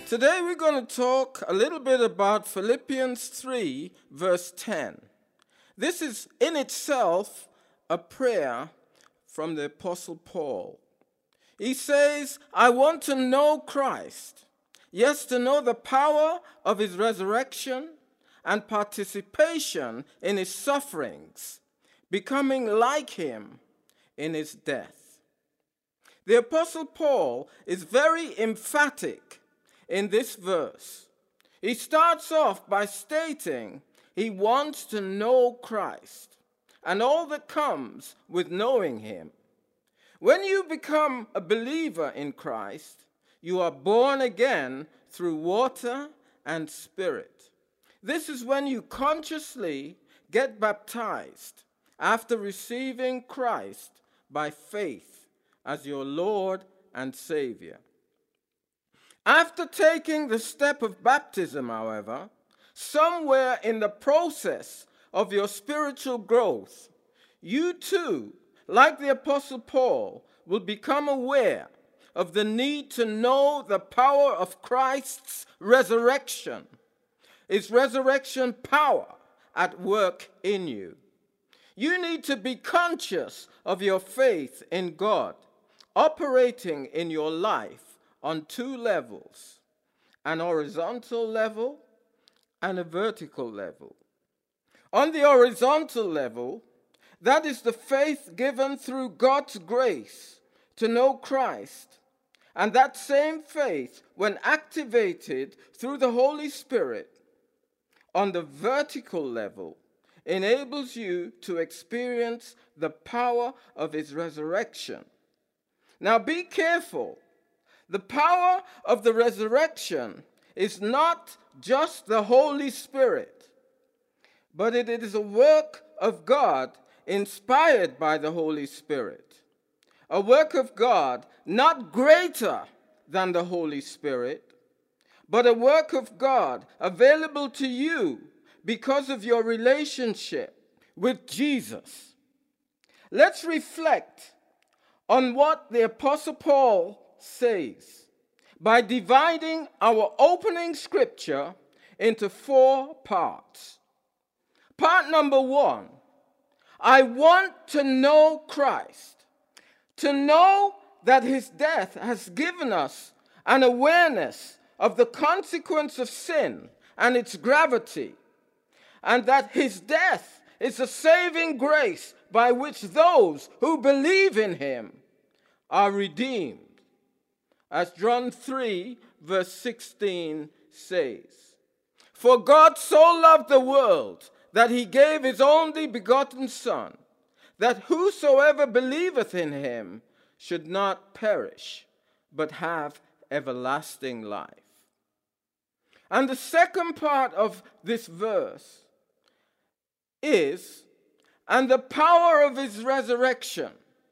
Today we're going to talk a little bit about Philippians 3, verse 10. This is in itself a prayer from the Apostle Paul. He says, I want to know Christ. Yes, to know the power of his resurrection and participation in his sufferings, becoming like him in his death. The Apostle Paul is very emphatic in this verse. He starts off by stating he wants to know Christ and all that comes with knowing him. When you become a believer in Christ, you are born again through water and spirit. This is when you consciously get baptized after receiving Christ by faith as your Lord and Savior. After taking the step of baptism, however, somewhere in the process of your spiritual growth, you too, like the Apostle Paul, will become aware of the need to know the power of Christ's resurrection, his resurrection power at work in you. You need to be conscious of your faith in God, operating in your life on two levels, an horizontal level and a vertical level. On the horizontal level, that is the faith given through God's grace to know Christ. And that same faith, when activated through the Holy Spirit, on the vertical level, enables you to experience the power of his resurrection. Now be careful. The power of the resurrection is not just the Holy Spirit, but it is a work of God inspired by the Holy Spirit. A work of God not greater than the Holy Spirit, but a work of God available to you because of your relationship with Jesus. Let's reflect on what the Apostle Paul says by dividing our opening scripture into 4 parts. Part number 1, I want to know Christ, to know that his death has given us an awareness of the consequence of sin and its gravity, and that his death is a saving grace by which those who believe in him are redeemed. As John 3, verse 16 says, For God so loved the world that he gave his only begotten Son, that whosoever believeth in him should not perish, but have everlasting life. And the second part of this verse is, and the power of his resurrection.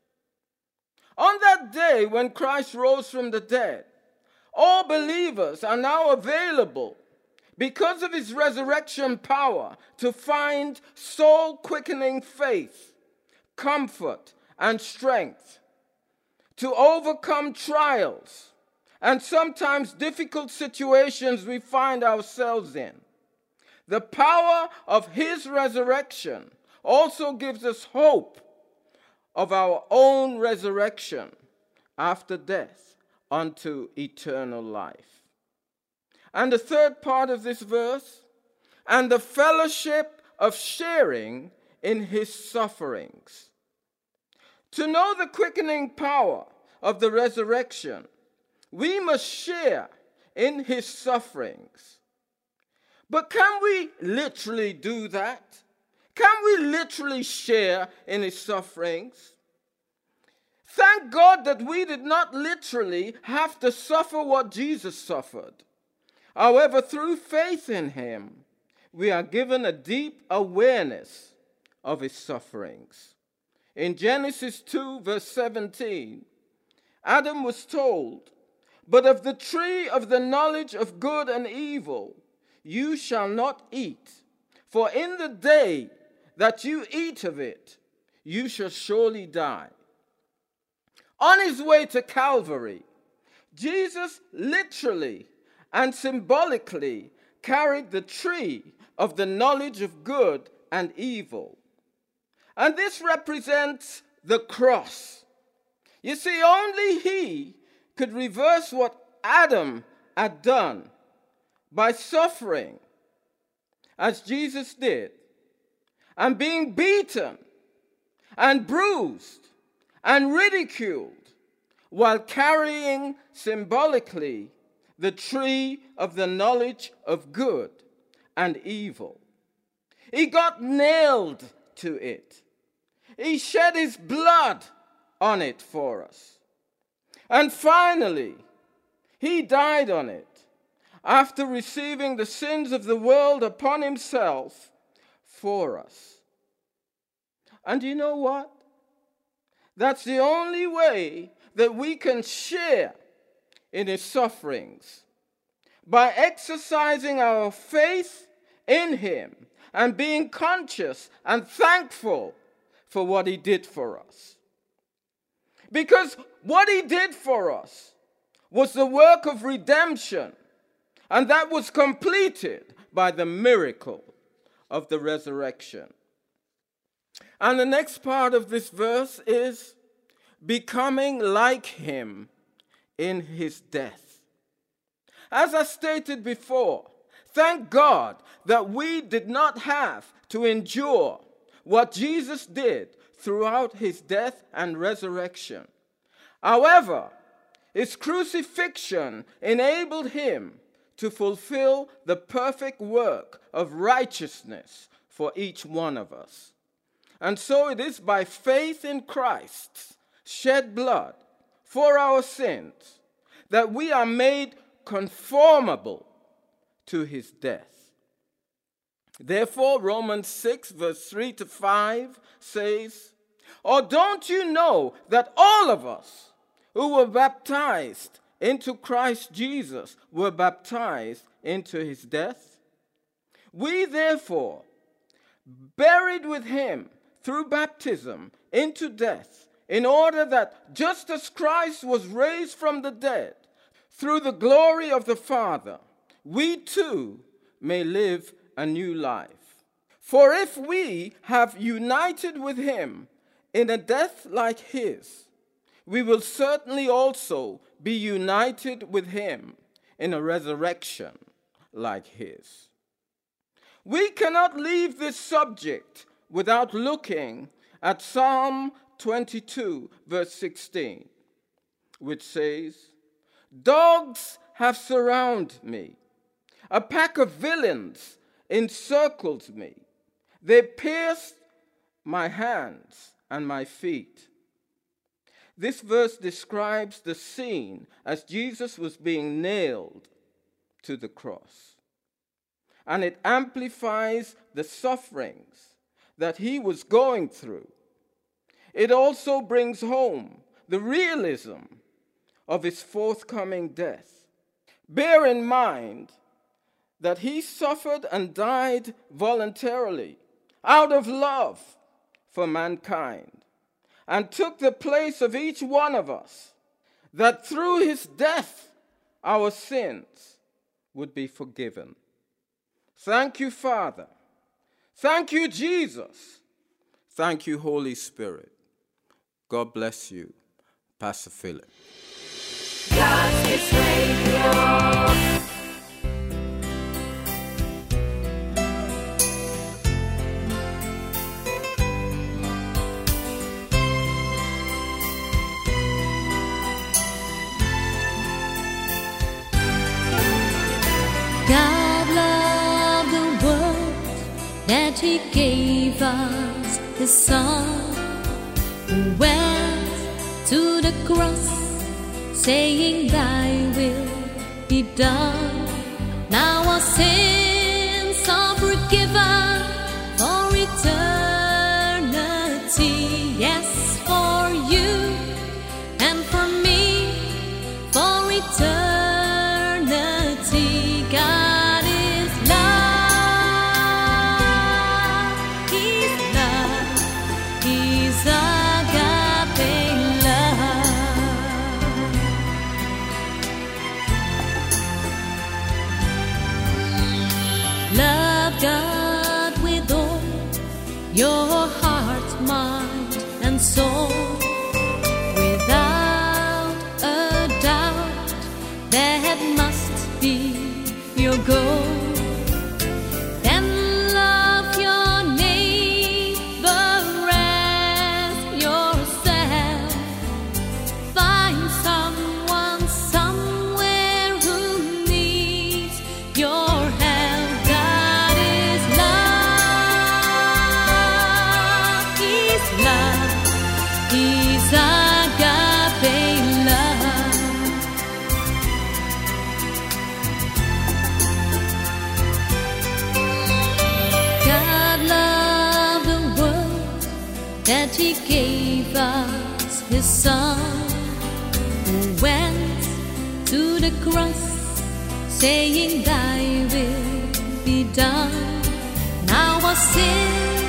On that day when Christ rose from the dead, all believers are now available because of his resurrection power to find soul-quickening faith, comfort, and strength to overcome trials and sometimes difficult situations we find ourselves in. The power of his resurrection also gives us hope of our own resurrection after death unto eternal life. And the third part of this verse, and the fellowship of sharing in his sufferings. To know the quickening power of the resurrection, we must share in his sufferings. But can we literally do that? Can we literally share in his sufferings? Thank God that we did not literally have to suffer what Jesus suffered. However, through faith in him, we are given a deep awareness of his sufferings. In Genesis 2, verse 17, Adam was told, But of the tree of the knowledge of good and evil you shall not eat, for in the day that you eat of it, you shall surely die. On his way to Calvary, Jesus literally and symbolically carried the tree of the knowledge of good and evil. And this represents the cross. You see, only he could reverse what Adam had done by suffering, as Jesus did, and being beaten and bruised and ridiculed while carrying symbolically the tree of the knowledge of good and evil. He got nailed to it. He shed his blood on it for us. And finally, he died on it after receiving the sins of the world upon himself for us. And you know what? That's the only way that we can share in his sufferings, by exercising our faith in him and being conscious and thankful for what he did for us. Because what he did for us was the work of redemption, and that was completed by the miracle of the resurrection. And the next part of this verse is becoming like him in his death. As I stated before, thank God that we did not have to endure what Jesus did throughout his death and resurrection. However, his crucifixion enabled him to fulfill the perfect work of righteousness for each one of us. And so it is by faith in Christ's shed blood for our sins that we are made conformable to his death. Therefore, Romans 6, verse 3 to 5 says, "Or don't you know that all of us who were baptized into Christ Jesus were baptized into his death? We therefore, buried with him through baptism into death, in order that just as Christ was raised from the dead through the glory of the Father, we too may live a new life. For if we have united with him in a death like his, we will certainly also be united with him in a resurrection like his." We cannot leave this subject without looking at Psalm 22, verse 16, which says, "Dogs have surrounded me. A pack of villains encircles me. They pierced my hands and my feet." This verse describes the scene as Jesus was being nailed to the cross. And it amplifies the sufferings that he was going through. It also brings home the realism of his forthcoming death. Bear in mind that he suffered and died voluntarily out of love for mankind, and took the place of each one of us, that through his death our sins would be forgiven. Thank you, Father. Thank you, Jesus. Thank you, Holy Spirit. God bless you. Pastor Philip. God's Radio. That he gave us his son, who went to the cross, saying, "Thy will be done." Now our sins are forgiven for eternity. Yes, for you and for me, for eternity. God is love. go. Then love your neighbor as yourself. Find someone somewhere who needs your help. God is love. He's love. He's agape love. God loved the world that He gave us His Son, who went to the cross saying, Thy will be done. Now our sin